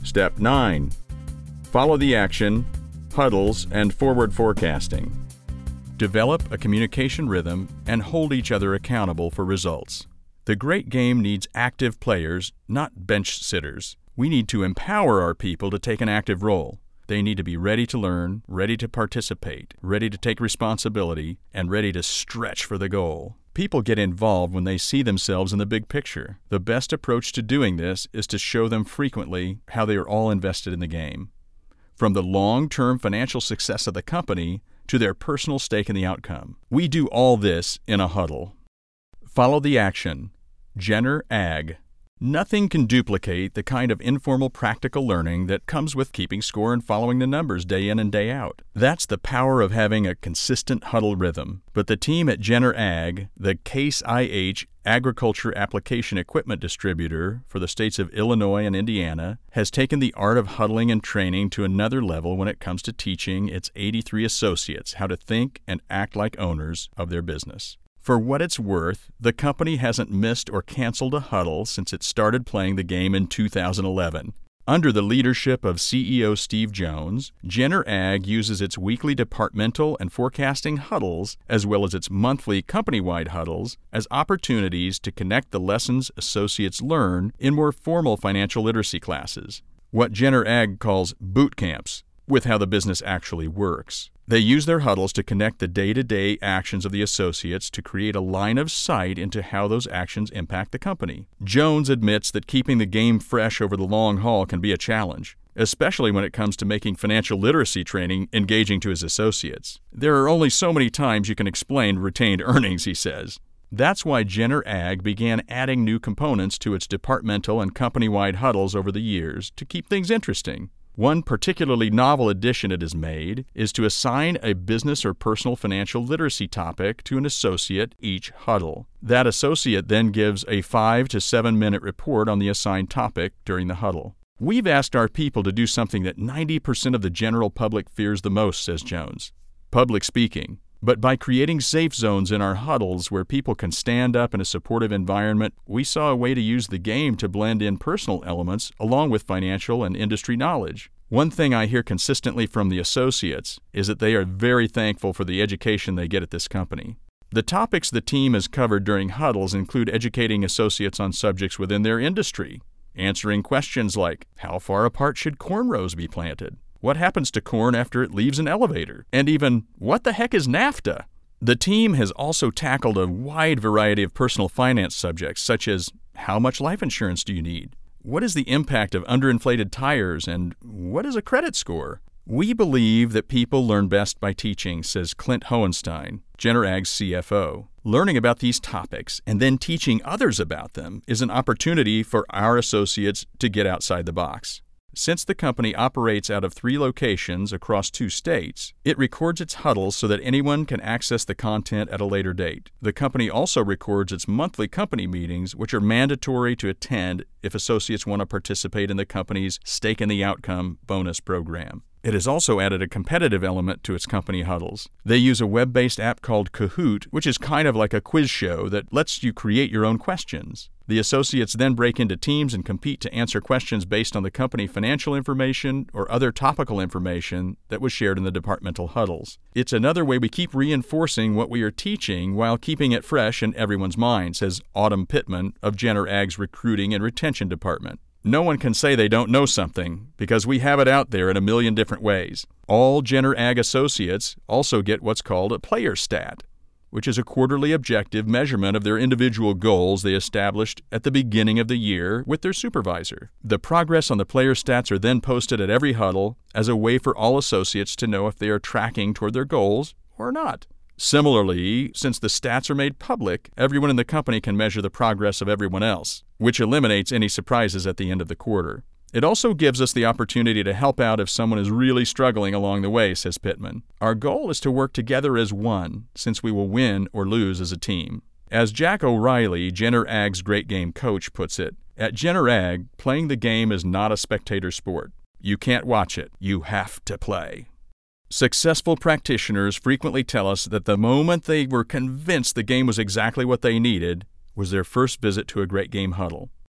Step 9. Follow the action, huddles, and forward forecasting. Develop a communication rhythm and hold each other accountable for results. The great game needs active players, not bench sitters. We need to empower our people to take an active role. They need to be ready to learn, ready to participate, ready to take responsibility, and ready to stretch for the goal. People get involved when they see themselves in the big picture. The best approach to doing this is to show them frequently how they are all invested in the game. From the long-term financial success of the company to their personal stake in the outcome. We do all this in a huddle. Follow the action. Jenner Ag. Nothing can duplicate the kind of informal practical learning that comes with keeping score and following the numbers day in and day out. That's the power of having a consistent huddle rhythm. But the team at Jenner Ag, the Case IH agriculture application equipment distributor for the states of Illinois and Indiana, has taken the art of huddling and training to another level when it comes to teaching its 83 associates how to think and act like owners of their business. For what it's worth, the company hasn't missed or canceled a huddle since it started playing the game in 2011. Under the leadership of CEO Steve Jones, Jenner Ag uses its weekly departmental and forecasting huddles, as well as its monthly company-wide huddles, as opportunities to connect the lessons associates learn in more formal financial literacy classes, what Jenner Ag calls boot camps, with how the business actually works. They use their huddles to connect the day-to-day actions of the associates to create a line of sight into how those actions impact the company. Jones admits that keeping the game fresh over the long haul can be a challenge, especially when it comes to making financial literacy training engaging to his associates. There are only so many times you can explain retained earnings, he says. That's why Jenner Ag began adding new components to its departmental and company-wide huddles over the years to keep things interesting. One particularly novel addition it has made is to assign a business or personal financial literacy topic to an associate each huddle. That associate then gives a 5 to 7 minute report on the assigned topic during the huddle. We've asked our people to do something that 90% of the general public fears the most, says Jones: public speaking. But by creating safe zones in our huddles where people can stand up in a supportive environment, we saw a way to use the game to blend in personal elements along with financial and industry knowledge. One thing I hear consistently from the associates is that they are very thankful for the education they get at this company. The topics the team has covered during huddles include educating associates on subjects within their industry, answering questions like, how far apart should corn rows be planted? What happens to corn after it leaves an elevator? And even, what the heck is NAFTA? The team has also tackled a wide variety of personal finance subjects, such as, how much life insurance do you need? What is the impact of underinflated tires? And what is a credit score? We believe that people learn best by teaching, says Clint Hohenstein, Jenner Ag's CFO. Learning about these topics and then teaching others about them is an opportunity for our associates to get outside the box. Since the company operates out of 3 locations across 2 states, it records its huddles so that anyone can access the content at a later date. The company also records its monthly company meetings, which are mandatory to attend if associates want to participate in the company's Stake in the Outcome bonus program. It has also added a competitive element to its company huddles. They use a web-based app called Kahoot, which is kind of like a quiz show that lets you create your own questions. The associates then break into teams and compete to answer questions based on the company financial information or other topical information that was shared in the departmental huddles. It's another way we keep reinforcing what we are teaching while keeping it fresh in everyone's mind, says Autumn Pittman of Jenner Ag's Recruiting and Retention Department. No one can say they don't know something because we have it out there in a million different ways. All Jenner Ag associates also get what's called a player stat, which is a quarterly objective measurement of their individual goals they established at the beginning of the year with their supervisor. The progress on the player stats are then posted at every huddle as a way for all associates to know if they are tracking toward their goals or not. Similarly, since the stats are made public, everyone in the company can measure the progress of everyone else, which eliminates any surprises at the end of the quarter. It also gives us the opportunity to help out if someone is really struggling along the way, says Pittman. Our goal is to work together as one, since we will win or lose as a team. As Jack O'Reilly, Jenner Ag's Great Game coach, puts it, at Jenner Ag, playing the game is not a spectator sport. You can't watch it. You have to play. Successful practitioners frequently tell us that the moment they were convinced the game was exactly what they needed was their first visit to a Great Game huddle.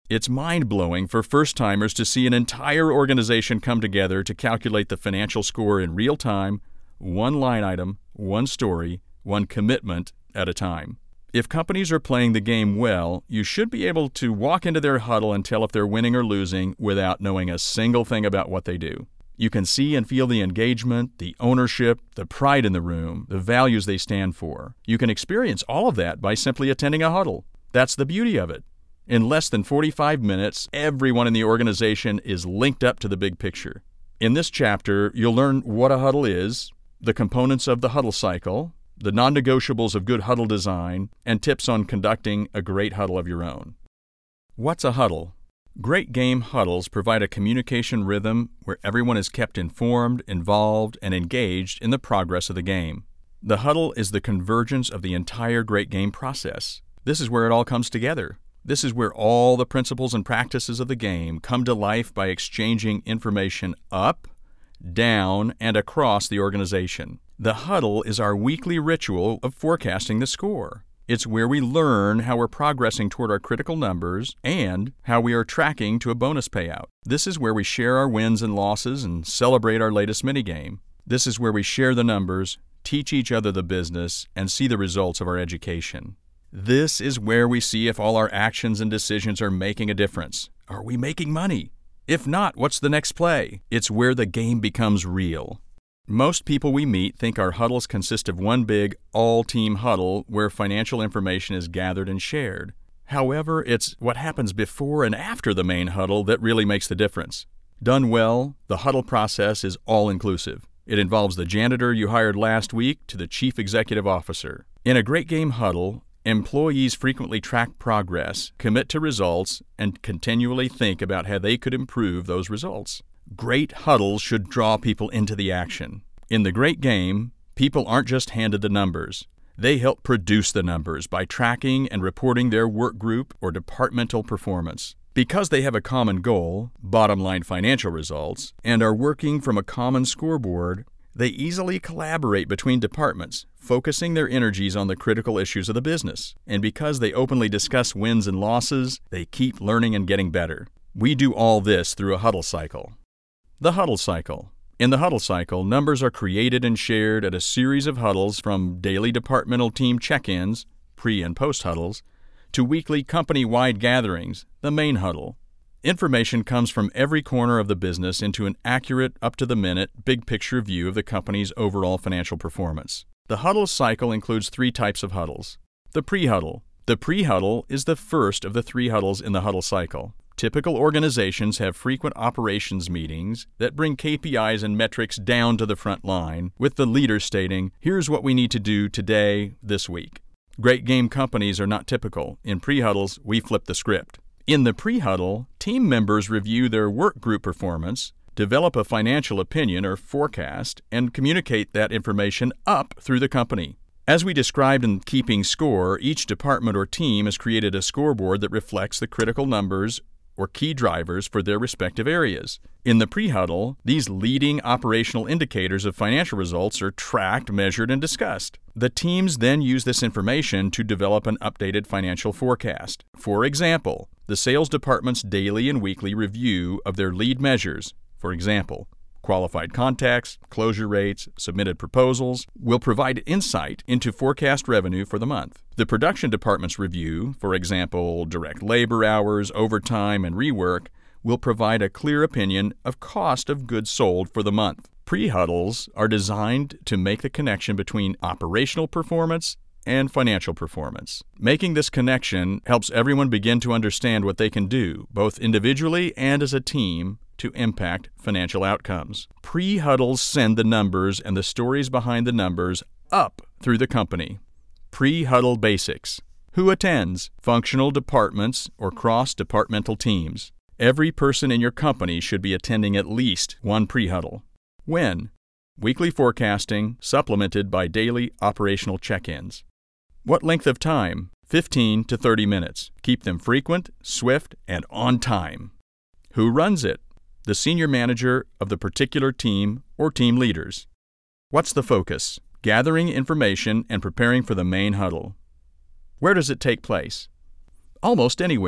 It's mind-blowing for first-timers to see an entire organization come together to calculate the financial score in real time, one line item, one story, one commitment at a time. If companies are playing the game well, you should be able to walk into their huddle and tell if they're winning or losing without knowing a single thing about what they do. You can see and feel the engagement, the ownership, the pride in the room, the values they stand for. You can experience all of that by simply attending a huddle. That's the beauty of it. In less than 45 minutes, everyone in the organization is linked up to the big picture. In this chapter, you'll learn what a huddle is, the components of the huddle cycle, the non-negotiables of good huddle design, and tips on conducting a great huddle of your own. What's a huddle? Great game huddles provide a communication rhythm where everyone is kept informed, involved, and engaged in the progress of the game. The huddle is the convergence of the entire great game process. This is where it all comes together. This is where all the principles and practices of the game come to life by exchanging information up, down, and across the organization. The huddle is our weekly ritual of forecasting the score. It's where we learn how we're progressing toward our critical numbers and how we are tracking to a bonus payout. This is where we share our wins and losses and celebrate our latest minigame. This is where we share the numbers, teach each other the business, and see the results of our education. This is where we see if all our actions and decisions are making a difference. Are we making money? If not, what's the next play? It's where the game becomes real. Most people we meet think our huddles consist of one big, all-team huddle where financial information is gathered and shared. However, it's what happens before and after the main huddle that really makes the difference. Done well, the huddle process is all-inclusive. It involves the janitor you hired last week to the chief executive officer. In a great game huddle, employees frequently track progress, commit to results, and continually think about how they could improve those results. Great huddles should draw people into the action. In the great game, people aren't just handed the numbers. They help produce the numbers by tracking and reporting their work group or departmental performance. Because they have a common goal, bottom-line financial results, and are working from a common scoreboard, they easily collaborate between departments, focusing their energies on the critical issues of the business. And because they openly discuss wins and losses, they keep learning and getting better. We do all this through a huddle cycle. The huddle cycle. In the huddle cycle, numbers are created and shared at a series of huddles from daily departmental team check-ins, pre- and post-huddles, to weekly company-wide gatherings, the main huddle. Information comes from every corner of the business into an accurate, up-to-the-minute, big-picture view of the company's overall financial performance. The huddle cycle includes 3 types of huddles. The pre-huddle. The pre-huddle is the first of the 3 huddles in the huddle cycle. Typical organizations have frequent operations meetings that bring KPIs and metrics down to the front line, with the leader stating, "Here's what we need to do today, this week." Great game companies are not typical. In pre-huddles, we flip the script. In the pre-huddle, team members review their work group performance, develop a financial opinion or forecast, and communicate that information up through the company. As we described in Keeping Score, each department or team has created a scoreboard that reflects the critical numbers or key drivers for their respective areas. In the pre-huddle, these leading operational indicators of financial results are tracked, measured, and discussed. The teams then use this information to develop an updated financial forecast. For example, the sales department's daily and weekly review of their lead measures, for example, qualified contacts, closure rates, submitted proposals, will provide insight into forecast revenue for the month. The production department's review, for example, direct labor hours, overtime, and rework, will provide a clear opinion of cost of goods sold for the month. Pre-huddles are designed to make the connection between operational performance and financial performance. Making this connection helps everyone begin to understand what they can do, both individually and as a team, to impact financial outcomes. Pre-huddles send the numbers and the stories behind the numbers up through the company. Pre-huddle basics. Who attends? Functional departments or cross-departmental teams. Every person in your company should be attending at least one pre-huddle. When? Weekly forecasting, supplemented by daily operational check-ins. What length of time? 15 to 30 minutes. Keep them frequent, swift, and on time. Who runs it? The senior manager of the particular team or team leaders. What's the focus? Gathering information and preparing for the main huddle. Where does it take place? Almost anywhere.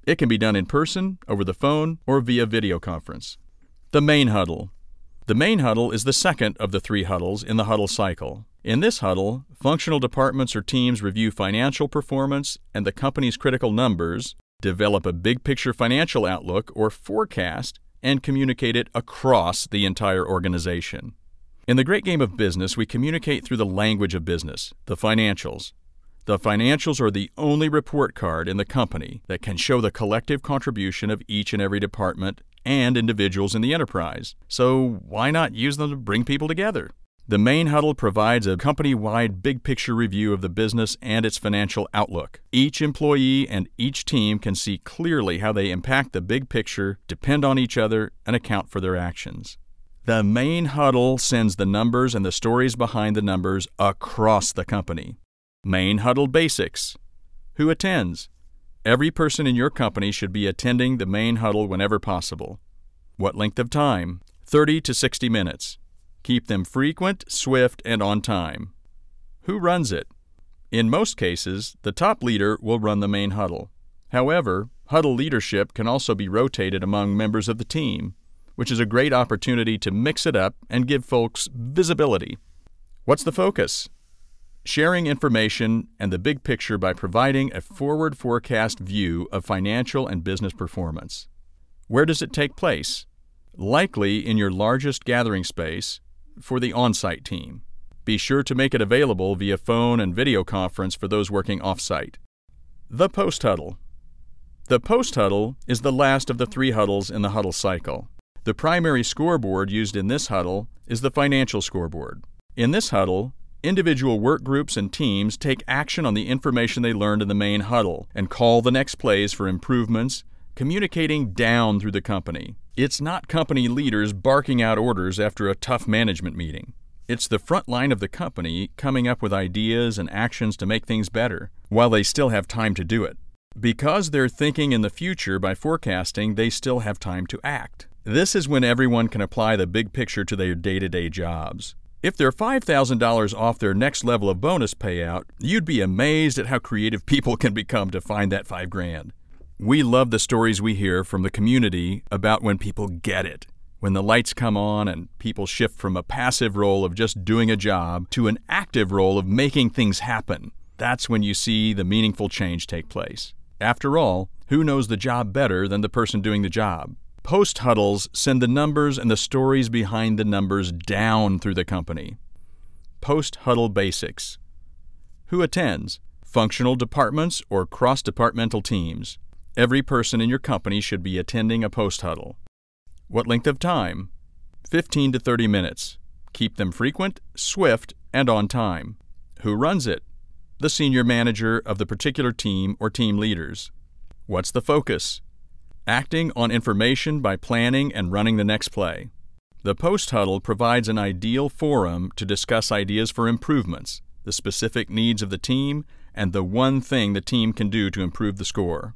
It can be done in person, over the phone, or via video conference. The main huddle. The main huddle is the second of the 3 huddles in the huddle cycle. In this huddle, functional departments or teams review financial performance and the company's critical numbers, develop a big-picture financial outlook or forecast, and communicate it across the entire organization. In the great game of business, we communicate through the language of business, the financials. The financials are the only report card in the company that can show the collective contribution of each and every department and individuals in the enterprise. So why not use them to bring people together? The main huddle provides a company-wide big-picture review of the business and its financial outlook. Each employee and each team can see clearly how they impact the big picture, depend on each other, and account for their actions. The main huddle sends the numbers and the stories behind the numbers across the company. Main huddle basics. Who attends? Every person in your company should be attending the main huddle whenever possible. What length of time? 30 to 60 minutes. Keep them frequent, swift, and on time. Who runs it? In most cases, the top leader will run the main huddle. However, huddle leadership can also be rotated among members of the team, which is a great opportunity to mix it up and give folks visibility. What's the focus? Sharing information and the big picture by providing a forward forecast view of financial and business performance. Where does it take place? Likely in your largest gathering space for the on-site team. Be sure to make it available via phone and video conference for those working off-site. The post-huddle. The post-huddle is the last of the 3 huddles in the huddle cycle. The primary scoreboard used in this huddle is the financial scoreboard. In this huddle, individual work groups and teams take action on the information they learned in the main huddle and call the next plays for improvements, communicating down through the company. It's not company leaders barking out orders after a tough management meeting. It's the front line of the company coming up with ideas and actions to make things better, while they still have time to do it. Because they're thinking in the future by forecasting, they still have time to act. This is when everyone can apply the big picture to their day-to-day jobs. If they're $5,000 off their next level of bonus payout, you'd be amazed at how creative people can become to find that $5,000. We love the stories we hear from the community about when people get it, when the lights come on and people shift from a passive role of just doing a job to an active role of making things happen. That's when you see the meaningful change take place. After all, who knows the job better than the person doing the job? Post-huddles send the numbers and the stories behind the numbers down through the company. Post-huddle basics. Who attends? Functional departments or cross-departmental teams. Every person in your company should be attending a post-huddle. What length of time? 15 to 30 minutes. Keep them frequent, swift, and on time. Who runs it? The senior manager of the particular team or team leaders. What's the focus? Acting on information by planning and running the next play. The post-huddle provides an ideal forum to discuss ideas for improvements, the specific needs of the team, and the one thing the team can do to improve the score.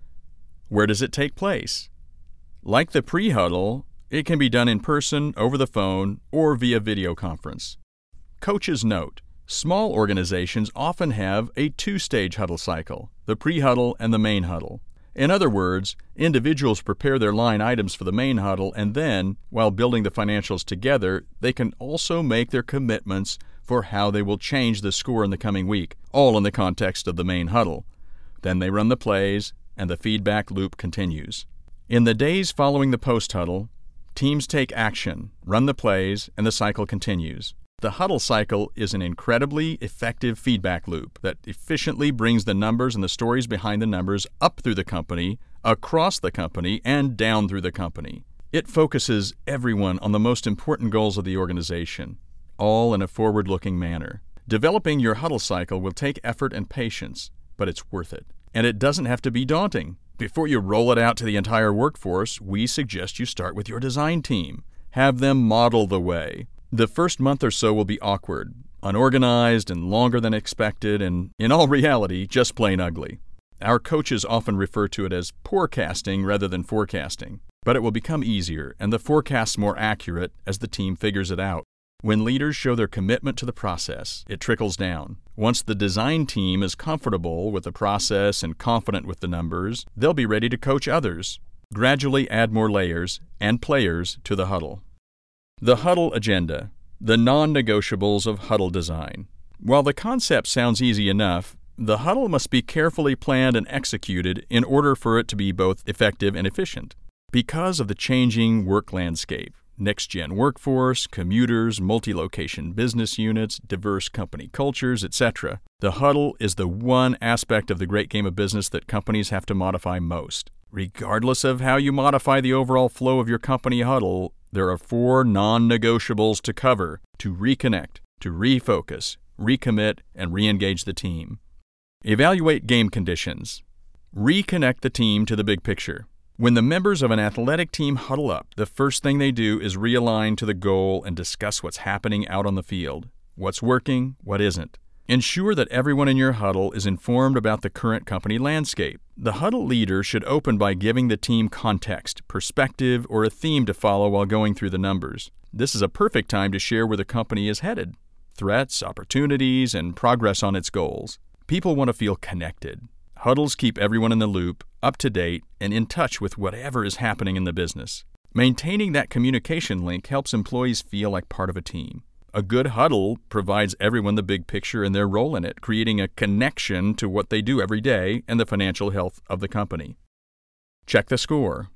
Where does it take place? Like the pre-huddle, it can be done in person, over the phone, or via video conference. Coach's note: small organizations often have a 2-stage huddle cycle, the pre-huddle and the main huddle. In other words, individuals prepare their line items for the main huddle, and then, while building the financials together, they can also make their commitments for how they will change the score in the coming week, all in the context of the main huddle. Then they run the plays, and the feedback loop continues. In the days following the post-huddle, teams take action, run the plays, and the cycle continues. The huddle cycle is an incredibly effective feedback loop that efficiently brings the numbers and the stories behind the numbers up through the company, across the company, and down through the company. It focuses everyone on the most important goals of the organization, all in a forward-looking manner. Developing your huddle cycle will take effort and patience, but it's worth it. And it doesn't have to be daunting. Before you roll it out to the entire workforce, we suggest you start with your design team. Have them model the way. The first month or so will be awkward, unorganized, and longer than expected, and in all reality, just plain ugly. Our coaches often refer to it as porecasting rather than forecasting, but it will become easier and the forecasts more accurate as the team figures it out. When leaders show their commitment to the process, it trickles down. Once the design team is comfortable with the process and confident with the numbers, they'll be ready to coach others. Gradually add more layers and players to the huddle. The huddle agenda, the non-negotiables of huddle design. While the concept sounds easy enough, the huddle must be carefully planned and executed in order for it to be both effective and efficient. Because of the changing work landscape, next-gen workforce, commuters, multi-location business units, diverse company cultures, etc., the huddle is the one aspect of the great game of business that companies have to modify most. Regardless of how you modify the overall flow of your company huddle, there are 4 non-negotiables to cover to reconnect, to refocus, recommit, and re-engage the team. Evaluate game conditions. Reconnect the team to the big picture. When the members of an athletic team huddle up, the first thing they do is realign to the goal and discuss what's happening out on the field. What's working, what isn't. Ensure that everyone in your huddle is informed about the current company landscape. The huddle leader should open by giving the team context, perspective, or a theme to follow while going through the numbers. This is a perfect time to share where the company is headed, threats, opportunities, and progress on its goals. People want to feel connected. Huddles keep everyone in the loop, up to date, and in touch with whatever is happening in the business. Maintaining that communication link helps employees feel like part of a team. A good huddle provides everyone the big picture and their role in it, creating a connection to what they do every day and the financial health of the company. Check the score.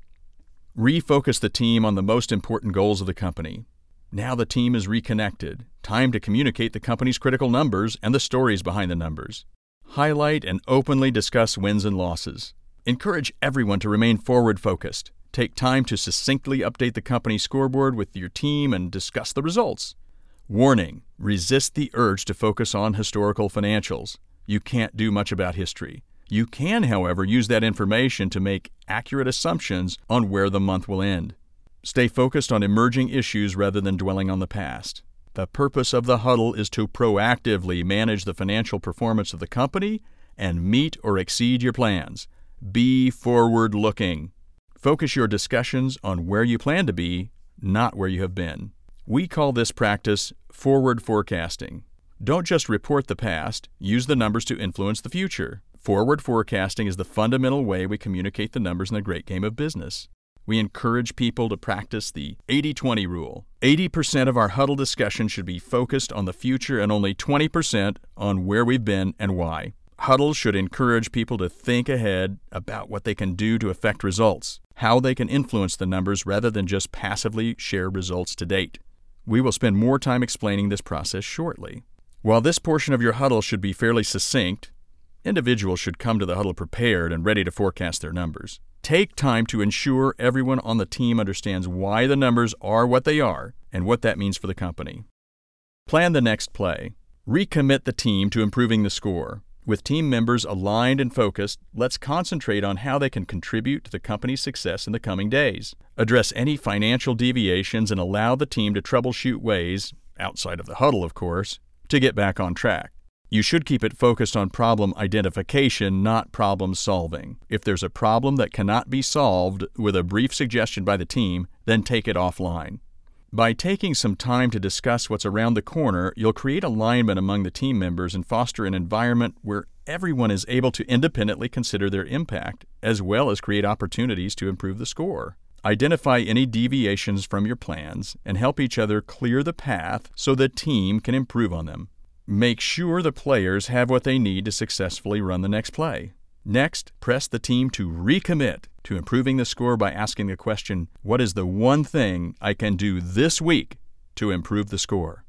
Refocus the team on the most important goals of the company. Now the team is reconnected. Time to communicate the company's critical numbers and the stories behind the numbers. Highlight and openly discuss wins and losses. Encourage everyone to remain forward-focused. Take time to succinctly update the company scoreboard with your team and discuss the results. Warning: resist the urge to focus on historical financials. You can't do much about history. You can, however, use that information to make accurate assumptions on where the month will end. Stay focused on emerging issues rather than dwelling on the past. The purpose of the huddle is to proactively manage the financial performance of the company and meet or exceed your plans. Be forward-looking. Focus your discussions on where you plan to be, not where you have been. We call this practice forward forecasting. Don't just report the past, use the numbers to influence the future. Forward forecasting is the fundamental way we communicate the numbers in the great game of business. We encourage people to practice the 80-20 rule. 80% of our huddle discussion should be focused on the future and only 20% on where we've been and why. Huddles should encourage people to think ahead about what they can do to affect results, how they can influence the numbers rather than just passively share results to date. We will spend more time explaining this process shortly. While this portion of your huddle should be fairly succinct, individuals should come to the huddle prepared and ready to forecast their numbers. Take time to ensure everyone on the team understands why the numbers are what they are and what that means for the company. Plan the next play. Recommit the team to improving the score. With team members aligned and focused, let's concentrate on how they can contribute to the company's success in the coming days. Address any financial deviations and allow the team to troubleshoot ways, outside of the huddle of course, to get back on track. You should keep it focused on problem identification, not problem solving. If there's a problem that cannot be solved with a brief suggestion by the team, then take it offline. By taking some time to discuss what's around the corner, you'll create alignment among the team members and foster an environment where everyone is able to independently consider their impact, as well as create opportunities to improve the score. Identify any deviations from your plans and help each other clear the path so the team can improve on them. Make sure the players have what they need to successfully run the next play. Next, press the team to recommit to improving the score by asking the question, what is the one thing I can do this week to improve the score?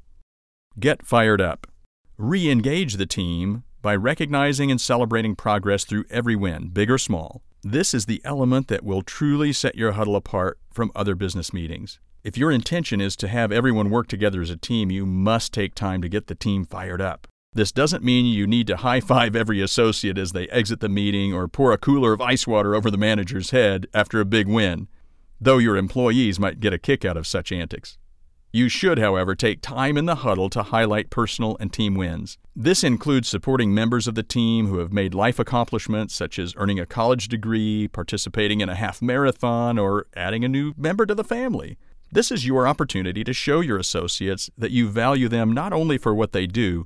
Get fired up. Re-engage the team by recognizing and celebrating progress through every win, big or small. This is the element that will truly set your huddle apart from other business meetings. If your intention is to have everyone work together as a team, you must take time to get the team fired up. This doesn't mean you need to high-five every associate as they exit the meeting or pour a cooler of ice water over the manager's head after a big win, though your employees might get a kick out of such antics. You should, however, take time in the huddle to highlight personal and team wins. This includes supporting members of the team who have made life accomplishments such as earning a college degree, participating in a half marathon, or adding a new member to the family. This is your opportunity to show your associates that you value them not only for what they do,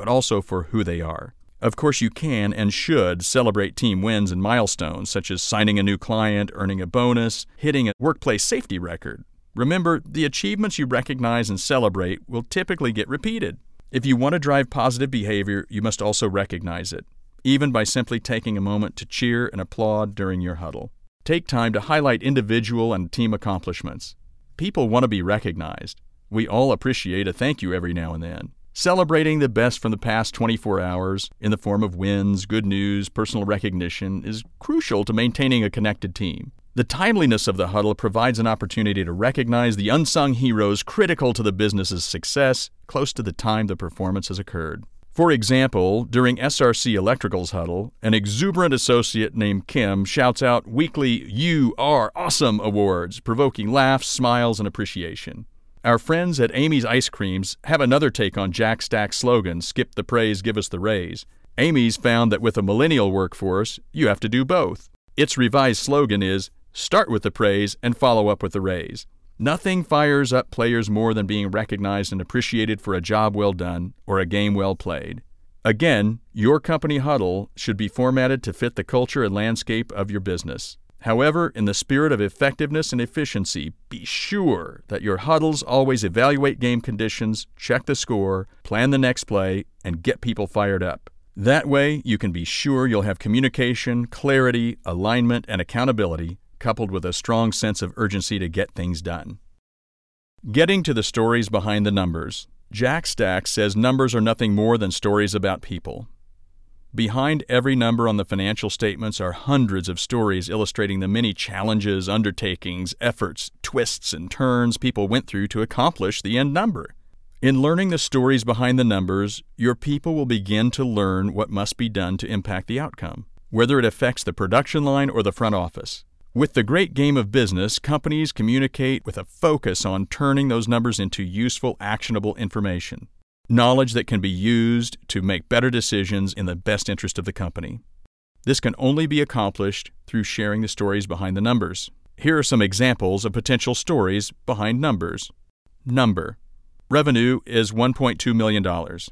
but also for who they are. Of course, you can and should celebrate team wins and milestones, such as signing a new client, earning a bonus, hitting a workplace safety record. Remember, the achievements you recognize and celebrate will typically get repeated. If you want to drive positive behavior, you must also recognize it, even by simply taking a moment to cheer and applaud during your huddle. Take time to highlight individual and team accomplishments. People want to be recognized. We all appreciate a thank you every now and then. Celebrating the best from the past 24 hours in the form of wins, good news, personal recognition is crucial to maintaining a connected team. The timeliness of the huddle provides an opportunity to recognize the unsung heroes critical to the business's success close to the time the performance has occurred. For example, during SRC Electrical's huddle, an exuberant associate named Kim shouts out weekly "You Are Awesome" awards, provoking laughs, smiles, and appreciation. Our friends at Amy's Ice Creams have another take on Jack Stack's slogan, "Skip the praise, give us the raise." Amy's found that with a millennial workforce, you have to do both. Its revised slogan is, "Start with the praise and follow up with the raise." Nothing fires up players more than being recognized and appreciated for a job well done or a game well played. Again, your company huddle should be formatted to fit the culture and landscape of your business. However, in the spirit of effectiveness and efficiency, be sure that your huddles always evaluate game conditions, check the score, plan the next play, and get people fired up. That way, you can be sure you'll have communication, clarity, alignment, and accountability, coupled with a strong sense of urgency to get things done. Getting to the stories behind the numbers. Jack Stack says numbers are nothing more than stories about people. Behind every number on the financial statements are hundreds of stories illustrating the many challenges, undertakings, efforts, twists, and turns people went through to accomplish the end number. In learning the stories behind the numbers, your people will begin to learn what must be done to impact the outcome, whether it affects the production line or the front office. With the great game of business, companies communicate with a focus on turning those numbers into useful, actionable information. Knowledge that can be used to make better decisions in the best interest of the company. This can only be accomplished through sharing the stories behind the numbers. Here are some examples of potential stories behind numbers. Number. Revenue is $1.2 million.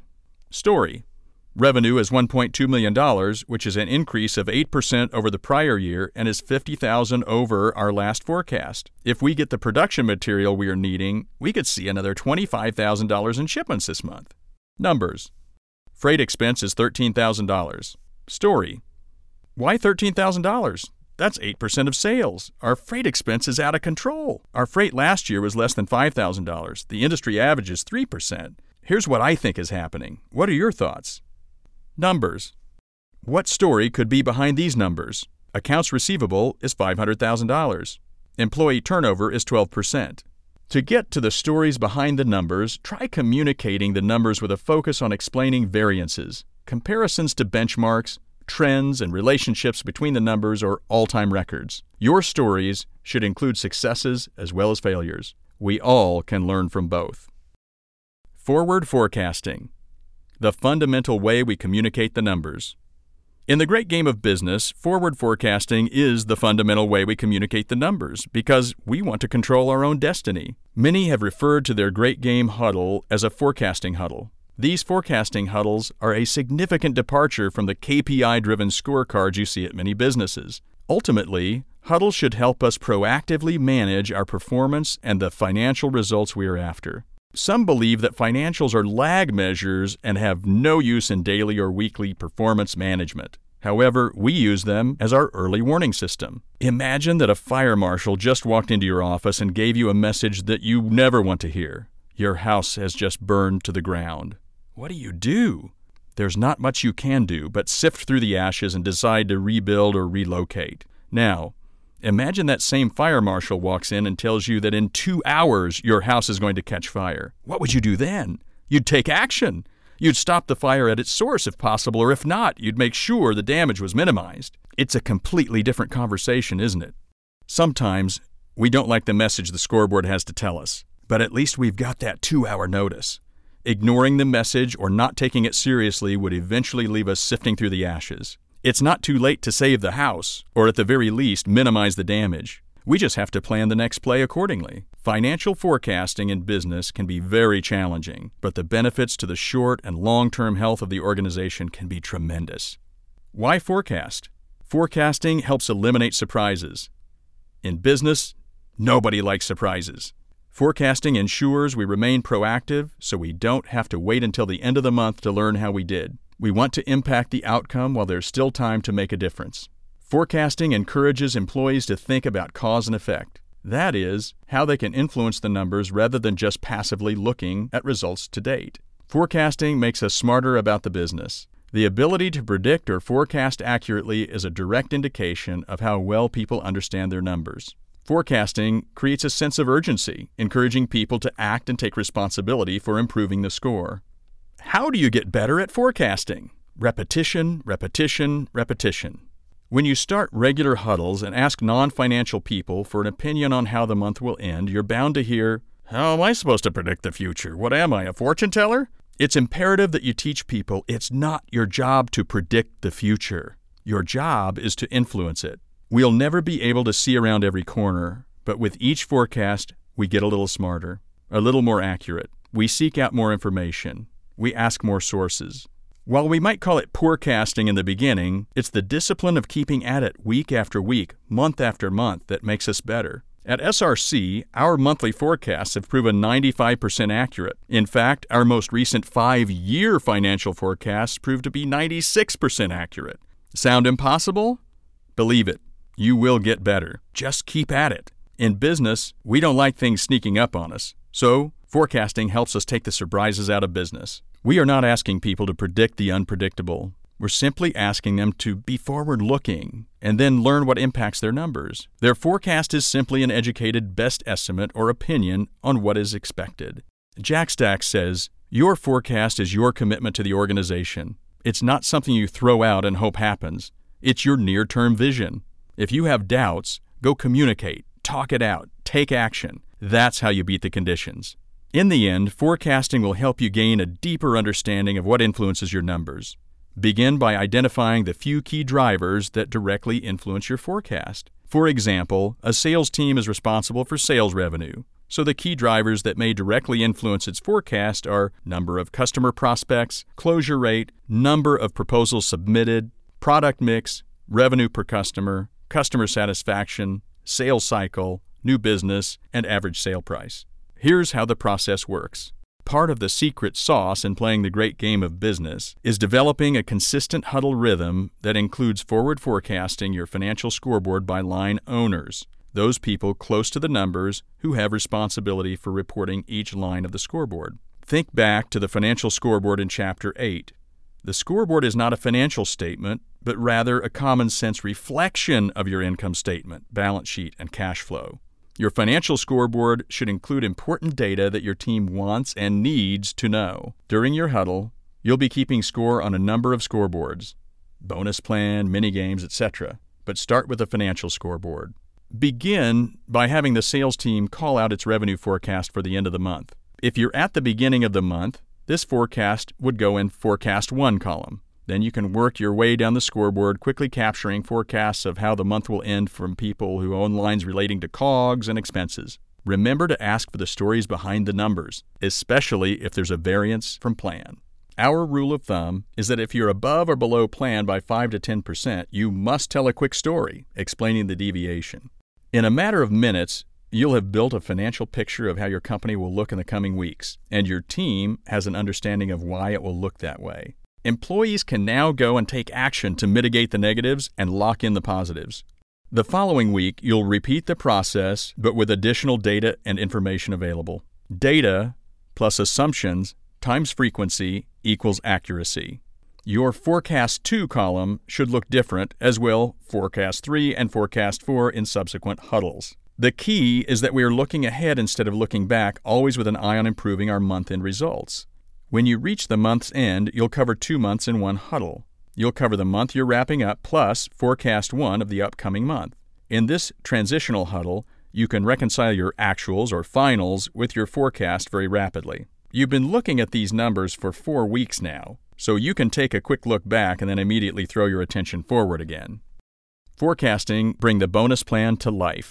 Story. Revenue is $1.2 million, which is an increase of 8% over the prior year and is $50,000 over our last forecast. If we get the production material we are needing, we could see another $25,000 in shipments this month. Numbers. Freight expense is $13,000. Story. Why $13,000? That's 8% of sales. Our freight expense is out of control. Our freight last year was less than $5,000. The industry average is 3%. Here's what I think is happening. What are your thoughts? Numbers. What story could be behind these numbers? Accounts receivable is $500,000. Employee turnover is 12%. To get to the stories behind the numbers, try communicating the numbers with a focus on explaining variances, comparisons to benchmarks, trends, and relationships between the numbers or all-time records. Your stories should include successes as well as failures. We all can learn from both. Forward forecasting. The fundamental way we communicate the numbers. In the great game of business, forward forecasting is the fundamental way we communicate the numbers because we want to control our own destiny. Many have referred to their great game huddle as a forecasting huddle. These forecasting huddles are a significant departure from the KPI-driven scorecards you see at many businesses. Ultimately, huddles should help us proactively manage our performance and the financial results we are after. Some believe that financials are lag measures and have no use in daily or weekly performance management. However, we use them as our early warning system. Imagine that a fire marshal just walked into your office and gave you a message that you never want to hear. Your house has just burned to the ground. What do? There's not much you can do but sift through the ashes and decide to rebuild or relocate. Now, imagine that same fire marshal walks in and tells you that in 2 hours your house is going to catch fire. What would you do then? You'd take action. You'd stop the fire at its source if possible, or if not, you'd make sure the damage was minimized. It's a completely different conversation, isn't it? Sometimes we don't like the message the scoreboard has to tell us, but at least we've got that 2-hour notice. Ignoring the message or not taking it seriously would eventually leave us sifting through the ashes. It's not too late to save the house, or at the very least, minimize the damage. We just have to plan the next play accordingly. Financial forecasting in business can be very challenging, but the benefits to the short and long-term health of the organization can be tremendous. Why forecast? Forecasting helps eliminate surprises. In business, nobody likes surprises. Forecasting ensures we remain proactive so we don't have to wait until the end of the month to learn how we did. We want to impact the outcome while there's still time to make a difference. Forecasting encourages employees to think about cause and effect. That is, how they can influence the numbers rather than just passively looking at results to date. Forecasting makes us smarter about the business. The ability to predict or forecast accurately is a direct indication of how well people understand their numbers. Forecasting creates a sense of urgency, encouraging people to act and take responsibility for improving the score. How do you get better at forecasting? Repetition, repetition, repetition. When you start regular huddles and ask non-financial people for an opinion on how the month will end, you're bound to hear, "How am I supposed to predict the future? What am I, a fortune teller?" It's imperative that you teach people it's not your job to predict the future. Your job is to influence it. We'll never be able to see around every corner, but with each forecast, we get a little smarter, a little more accurate. We seek out more information. We ask more sources. While we might call it poorcasting in the beginning, it's the discipline of keeping at it week after week, month after month that makes us better. At SRC, our monthly forecasts have proven 95% accurate. In fact, our most recent 5-year financial forecasts proved to be 96% accurate. Sound impossible? Believe it. You will get better. Just keep at it. In business, we don't like things sneaking up on us. So, forecasting helps us take the surprises out of business. We are not asking people to predict the unpredictable. We're simply asking them to be forward-looking and then learn what impacts their numbers. Their forecast is simply an educated best estimate or opinion on what is expected. Jack Stack says, "Your forecast is your commitment to the organization. It's not something you throw out and hope happens. It's your near-term vision. If you have doubts, go communicate, talk it out, take action. That's how you beat the conditions." In the end, forecasting will help you gain a deeper understanding of what influences your numbers. Begin by identifying the few key drivers that directly influence your forecast. For example, a sales team is responsible for sales revenue, so the key drivers that may directly influence its forecast are number of customer prospects, closure rate, number of proposals submitted, product mix, revenue per customer, customer satisfaction, sales cycle, new business, and average sale price. Here's how the process works. Part of the secret sauce in playing the great game of business is developing a consistent huddle rhythm that includes forward forecasting your financial scoreboard by line owners, those people close to the numbers who have responsibility for reporting each line of the scoreboard. Think back to the financial scoreboard in Chapter 8. The scoreboard is not a financial statement, but rather a common-sense reflection of your income statement, balance sheet, and cash flow. Your financial scoreboard should include important data that your team wants and needs to know. During your huddle, you'll be keeping score on a number of scoreboards, bonus plan, mini-games, etc. But start with a financial scoreboard. Begin by having the sales team call out its revenue forecast for the end of the month. If you're at the beginning of the month, this forecast would go in Forecast 1 column. Then you can work your way down the scoreboard, quickly capturing forecasts of how the month will end from people who own lines relating to COGS and expenses. Remember to ask for the stories behind the numbers, especially if there's a variance from plan. Our rule of thumb is that if you're above or below plan by 5 to 10%, you must tell a quick story explaining the deviation. In a matter of minutes, you'll have built a financial picture of how your company will look in the coming weeks, and your team has an understanding of why it will look that way. Employees can now go and take action to mitigate the negatives and lock in the positives. The following week, you'll repeat the process, but with additional data and information available. Data plus assumptions times frequency equals accuracy. Your Forecast 2 column should look different, as will Forecast 3 and Forecast 4 in subsequent huddles. The key is that we are looking ahead instead of looking back, always with an eye on improving our month-end results. When you reach the month's end, you'll cover 2 months in one huddle. You'll cover the month you're wrapping up plus Forecast 1 of the upcoming month. In this transitional huddle, you can reconcile your actuals or finals with your forecast very rapidly. You've been looking at these numbers for 4 weeks now, so you can take a quick look back and then immediately throw your attention forward again. Forecasting brings the bonus plan to life.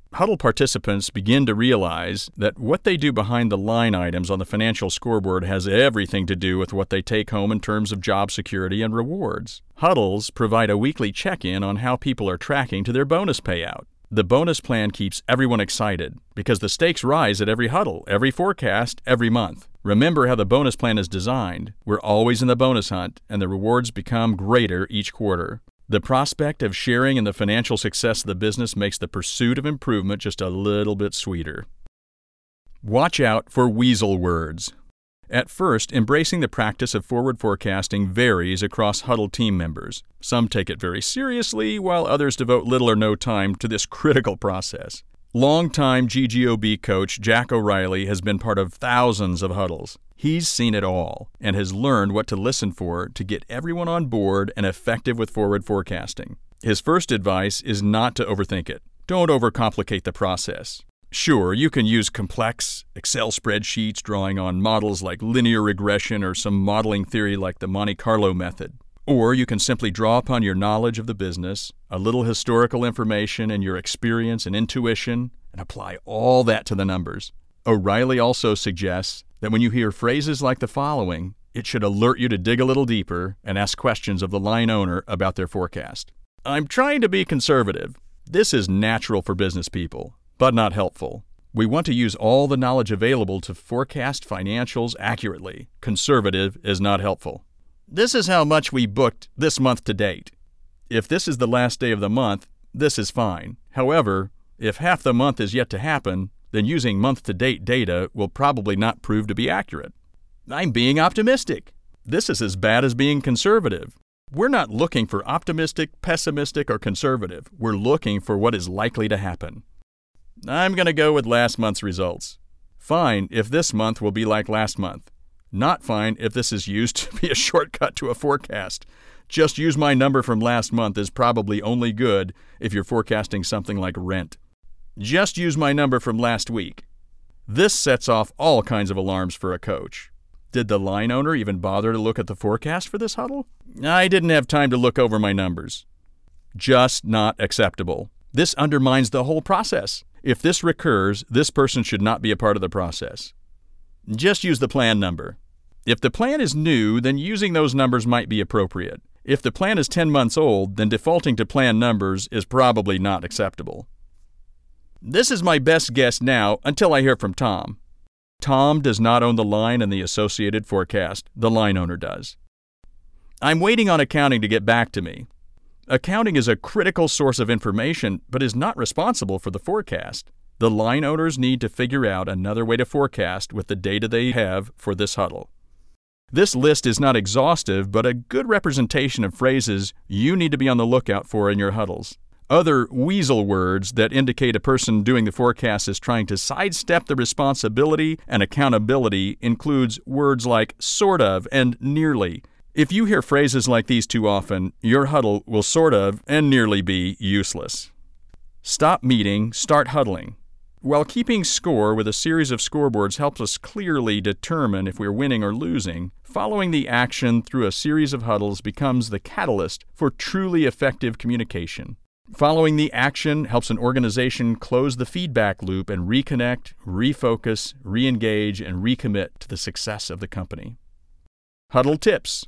Huddle participants begin to realize that what they do behind the line items on the financial scoreboard has everything to do with what they take home in terms of job security and rewards. Huddles provide a weekly check-in on how people are tracking to their bonus payout. The bonus plan keeps everyone excited because the stakes rise at every huddle, every forecast, every month. Remember how the bonus plan is designed. We're always in the bonus hunt, and the rewards become greater each quarter. The prospect of sharing in the financial success of the business makes the pursuit of improvement just a little bit sweeter. Watch out for weasel words. At first, embracing the practice of forward forecasting varies across Huddle team members. Some take it very seriously, while others devote little or no time to this critical process. Longtime GGOB coach Jack O'Reilly has been part of thousands of huddles. He's seen it all and has learned what to listen for to get everyone on board and effective with forward forecasting. His first advice is not to overthink it. Don't overcomplicate the process. Sure, you can use complex Excel spreadsheets drawing on models like linear regression or some modeling theory like the Monte Carlo method. Or you can simply draw upon your knowledge of the business, a little historical information, and your experience and intuition, and apply all that to the numbers. O'Reilly also suggests that when you hear phrases like the following, it should alert you to dig a little deeper and ask questions of the line owner about their forecast. I'm trying to be conservative. This is natural for business people, but not helpful. We want to use all the knowledge available to forecast financials accurately. Conservative is not helpful. This is how much we booked this month to date. If this is the last day of the month, this is fine. However, if half the month is yet to happen, then using month-to-date data will probably not prove to be accurate. I'm being optimistic. This is as bad as being conservative. We're not looking for optimistic, pessimistic, or conservative. We're looking for what is likely to happen. I'm going to go with last month's results. Fine if this month will be like last month. Not fine if this is used to be a shortcut to a forecast. Just use my number from last month is probably only good if you're forecasting something like rent. Just use my number from last week. This sets off all kinds of alarms for a coach. Did the line owner even bother to look at the forecast for this huddle? I didn't have time to look over my numbers. Just not acceptable. This undermines the whole process. If this recurs, this person should not be a part of the process. Just use the plan number. If the plan is new, then using those numbers might be appropriate. If the plan is 10 months old, then defaulting to plan numbers is probably not acceptable. This is my best guess now until I hear from Tom. Tom does not own the line and the associated forecast. The line owner does. I'm waiting on accounting to get back to me. Accounting is a critical source of information, but is not responsible for the forecast. The line owners need to figure out another way to forecast with the data they have for this huddle. This list is not exhaustive, but a good representation of phrases you need to be on the lookout for in your huddles. Other weasel words that indicate a person doing the forecast is trying to sidestep the responsibility and accountability includes words like sort of and nearly. If you hear phrases like these too often, your huddle will sort of and nearly be useless. Stop meeting, start huddling. While keeping score with a series of scoreboards helps us clearly determine if we're winning or losing, following the action through a series of huddles becomes the catalyst for truly effective communication. Following the action helps an organization close the feedback loop and reconnect, refocus, re-engage, and recommit to the success of the company. Huddle tips.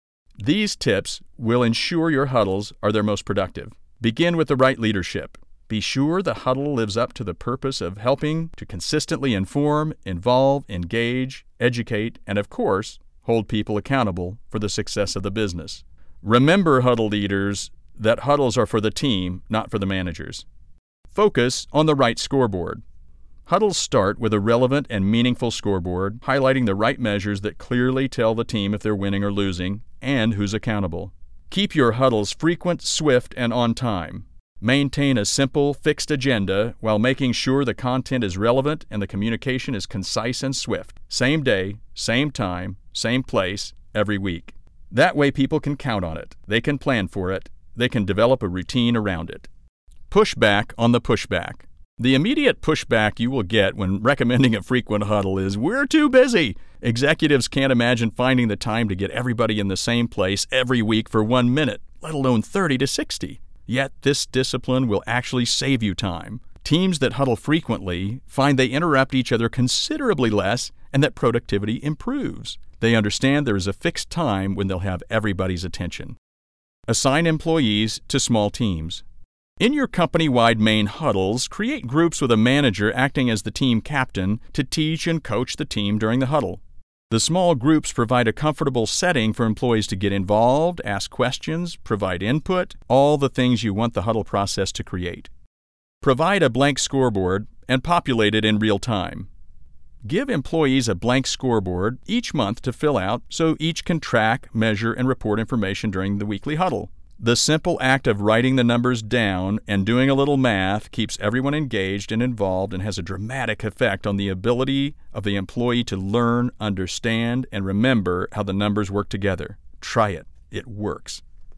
These tips will ensure your huddles are their most productive. Begin with the right leadership. Be sure the huddle lives up to the purpose of helping to consistently inform, involve, engage, educate, and of course, hold people accountable for the success of the business. Remember, huddle leaders, that huddles are for the team, not for the managers. Focus on the right scoreboard. Huddles start with a relevant and meaningful scoreboard, highlighting the right measures that clearly tell the team if they're winning or losing, and who's accountable. Keep your huddles frequent, swift, and on time. Maintain a simple, fixed agenda while making sure the content is relevant and the communication is concise and swift. Same day, same time, same place, every week. That way people can count on it. They can plan for it. They can develop a routine around it. Pushback on the pushback. The immediate pushback you will get when recommending a frequent huddle is, "We're too busy." Executives can't imagine finding the time to get everybody in the same place every week for 1 minute, let alone 30 to 60. Yet this discipline will actually save you time. Teams that huddle frequently find they interrupt each other considerably less and that productivity improves. They understand there is a fixed time when they'll have everybody's attention. Assign employees to small teams. In your company-wide main huddles, create groups with a manager acting as the team captain to teach and coach the team during the huddle. The small groups provide a comfortable setting for employees to get involved, ask questions, provide input, all the things you want the huddle process to create. Provide a blank scoreboard and populate it in real time. Give employees a blank scoreboard each month to fill out so each can track, measure, and report information during the weekly huddle. The simple act of writing the numbers down and doing a little math keeps everyone engaged and involved and has a dramatic effect on the ability of the employee to learn, understand, and remember how the numbers work together. Try it. It works.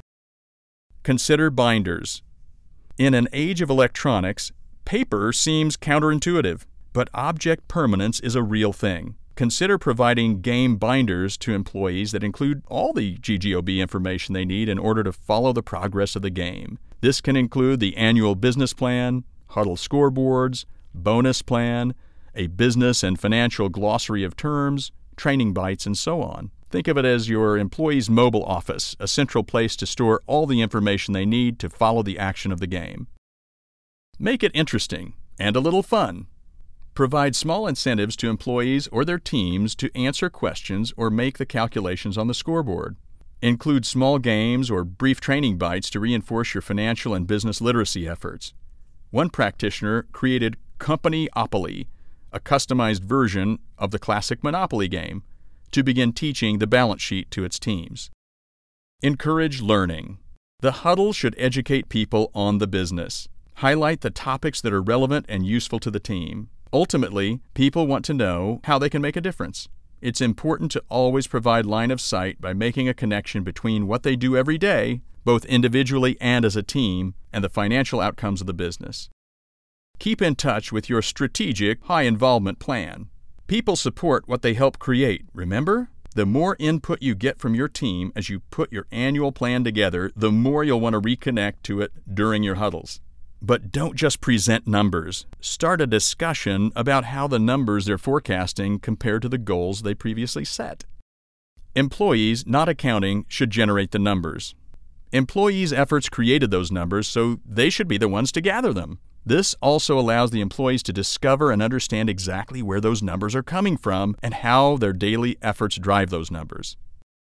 Consider binders. In an age of electronics, paper seems counterintuitive, but object permanence is a real thing. Consider providing game binders to employees that include all the GGOB information they need in order to follow the progress of the game. This can include the annual business plan, huddle scoreboards, bonus plan, a business and financial glossary of terms, training bites, and so on. Think of it as your employee's mobile office, a central place to store all the information they need to follow the action of the game. Make it interesting and a little fun. Provide small incentives to employees or their teams to answer questions or make the calculations on the scoreboard. Include small games or brief training bites to reinforce your financial and business literacy efforts. One practitioner created Company-opoly, a customized version of the classic Monopoly game, to begin teaching the balance sheet to its teams. Encourage learning. The huddle should educate people on the business. Highlight the topics that are relevant and useful to the team. Ultimately, people want to know how they can make a difference. It's important to always provide line of sight by making a connection between what they do every day, both individually and as a team, and the financial outcomes of the business. Keep in touch with your strategic, high-involvement plan. People support what they help create, remember? The more input you get from your team as you put your annual plan together, the more you'll want to reconnect to it during your huddles. But don't just present numbers. Start a discussion about how the numbers they're forecasting compare to the goals they previously set. Employees, not accounting, should generate the numbers. Employees' efforts created those numbers, so they should be the ones to gather them. This also allows the employees to discover and understand exactly where those numbers are coming from and how their daily efforts drive those numbers.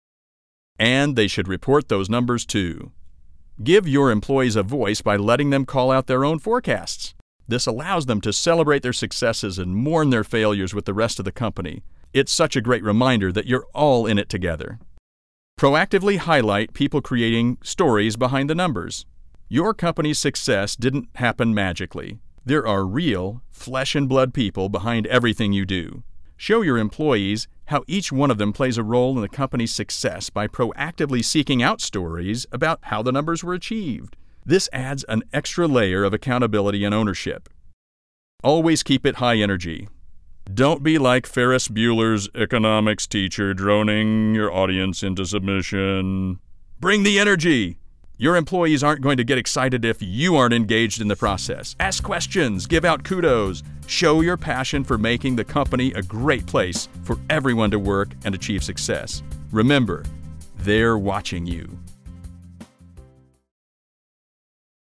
And they should report those numbers too. Give your employees a voice by letting them call out their own forecasts. This allows them to celebrate their successes and mourn their failures with the rest of the company. It's such a great reminder that you're all in it together. Proactively highlight people creating stories behind the numbers. Your company's success didn't happen magically. There are real, flesh and blood people behind everything you do. Show your employees how each one of them plays a role in the company's success by proactively seeking out stories about how the numbers were achieved. This adds an extra layer of accountability and ownership. Always keep it high energy. Don't be like Ferris Bueller's economics teacher droning your audience into submission. Bring the energy! Your employees aren't going to get excited if you aren't engaged in the process. Ask questions, give out kudos, show your passion for making the company a great place for everyone to work and achieve success. Remember, they're watching you.